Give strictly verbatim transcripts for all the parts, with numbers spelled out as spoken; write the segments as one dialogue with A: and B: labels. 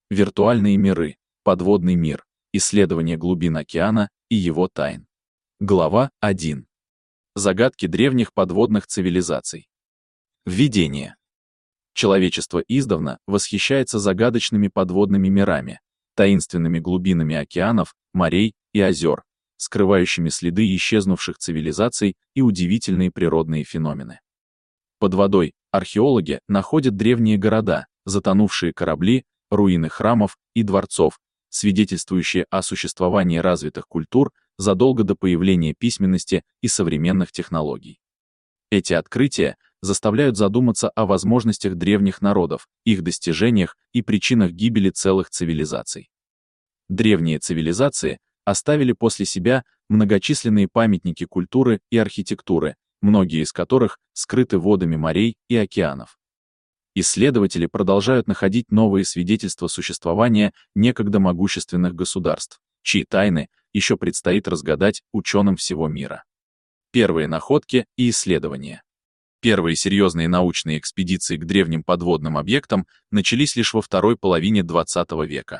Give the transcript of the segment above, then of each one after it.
A: Виртуальные миры, подводный мир, исследование глубин океана и его тайн. Глава один. Загадки древних подводных цивилизаций. Введение. Человечество издавна восхищается загадочными подводными мирами, таинственными глубинами океанов, морей и озер, скрывающими следы исчезнувших цивилизаций и удивительные природные феномены. Под водой археологи находят древние города, затонувшие корабли, руины храмов и дворцов, свидетельствующие о существовании развитых культур задолго до появления письменности и современных технологий. Эти открытия заставляют задуматься о возможностях древних народов, их достижениях и причинах гибели целых цивилизаций. Древние цивилизации оставили после себя многочисленные памятники культуры и архитектуры, многие из которых скрыты водами морей и океанов. Исследователи продолжают находить новые свидетельства существования некогда могущественных государств, чьи тайны еще предстоит разгадать ученым всего мира. Первые находки и исследования. Первые серьезные научные экспедиции к древним подводным объектам начались лишь во второй половине двадцатого века.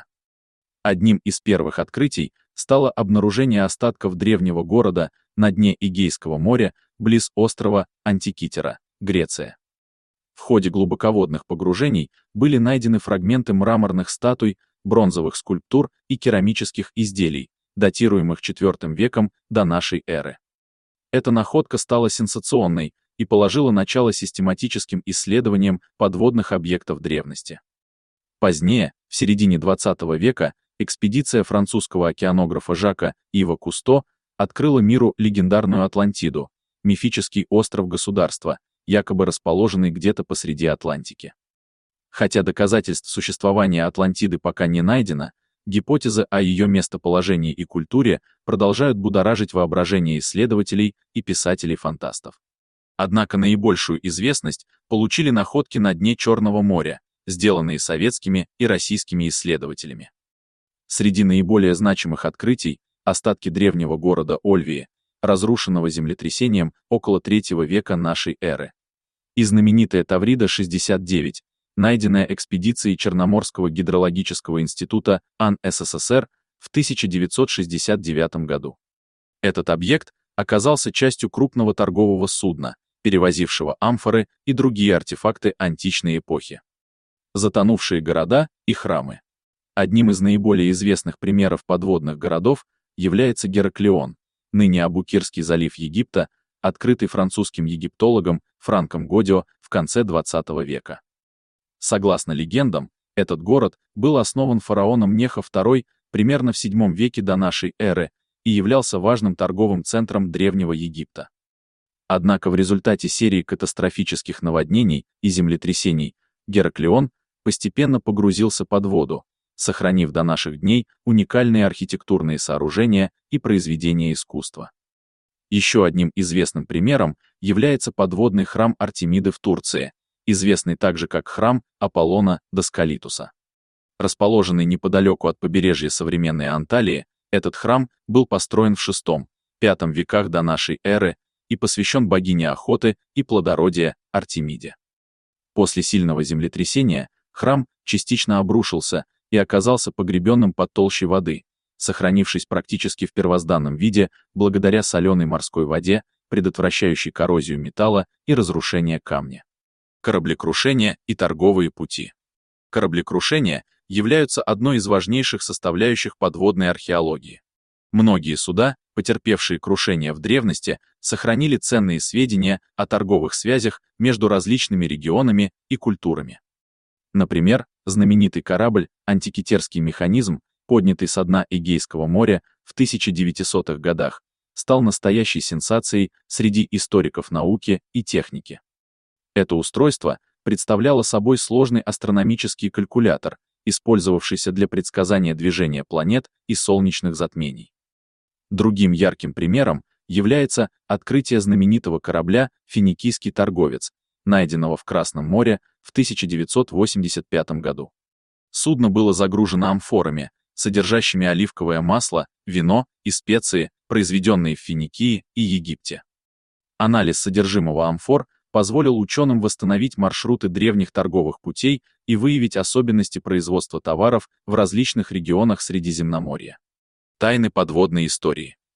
A: Одним из первых открытий стало обнаружение остатков древнего города на дне Эгейского моря близ острова Антикитера, Греция. В ходе глубоководных погружений были найдены фрагменты мраморных статуй, бронзовых скульптур и керамических изделий, датируемых четвёртым веком до нашей эры. Эта находка стала сенсационной и положила начало систематическим исследованиям подводных объектов древности. Позднее, в середине двадцатого века, экспедиция французского океанографа Жака Ива Кусто открыла миру легендарную Атлантиду, мифический остров-государства, якобы расположенный где-то посреди Атлантики. Хотя доказательств существования Атлантиды пока не найдено, гипотезы о ее местоположении и культуре продолжают будоражить воображение исследователей и писателей-фантастов. Однако наибольшую известность получили находки на дне Черного моря, сделанные советскими и российскими исследователями. Среди наиболее значимых открытий — остатки древнего города Ольвии, разрушенного землетрясением около третьего века нашей эры, и знаменитая Таврида шестьдесят девять, найденная экспедицией Черноморского гидрологического института АН СССР в тысяча девятьсот шестьдесят девятом году. Этот объект оказался частью крупного торгового судна, перевозившего амфоры и другие артефакты античной эпохи. Затонувшие города и храмы. Одним из наиболее известных примеров подводных городов является Гераклеон, ныне Абукирский залив Египта, открытый французским египтологом Франком Годио в конце двадцатого века. Согласно легендам, этот город был основан фараоном Нехо второй примерно в седьмом веке до нашей эры и являлся важным торговым центром Древнего Египта. Однако в результате серии катастрофических наводнений и землетрясений Гераклеон постепенно погрузился под воду, сохранив до наших дней уникальные архитектурные сооружения и произведения искусства. Еще одним известным примером является подводный храм Артемиды в Турции, известный также как храм Аполлона Доскалитуса. Расположенный неподалеку от побережья современной Анталии, этот храм был построен в шестом-пятом веках до нашей эры и посвящен богине охоты и плодородия Артемиде. После сильного землетрясения храм частично обрушился и оказался погребенным под толщей воды, сохранившись практически в первозданном виде благодаря соленой морской воде, предотвращающей коррозию металла и разрушение камня. Кораблекрушение и торговые пути. Кораблекрушения являются одной из важнейших составляющих подводной археологии. Многие суда, потерпевшие крушение в древности, сохранили ценные сведения о торговых связях между различными регионами и культурами. Например, знаменитый корабль «Антикитерский механизм», поднятый со дна Эгейского моря в тысяча девятисотых годах, стал настоящей сенсацией среди историков науки и техники. Это устройство представляло собой сложный астрономический калькулятор, использовавшийся для предсказания движения планет и солнечных затмений. Другим ярким примером является открытие знаменитого корабля «Финикийский торговец», найденного в Красном море в тысяча девятьсот восемьдесят пятом году. Судно было загружено амфорами, содержащими оливковое масло, вино и специи, произведенные в Финикии и Египте. Анализ содержимого амфор позволил ученым восстановить маршруты древних торговых путей и выявить особенности производства товаров в различных регионах Средиземноморья. Тайны подводной истории.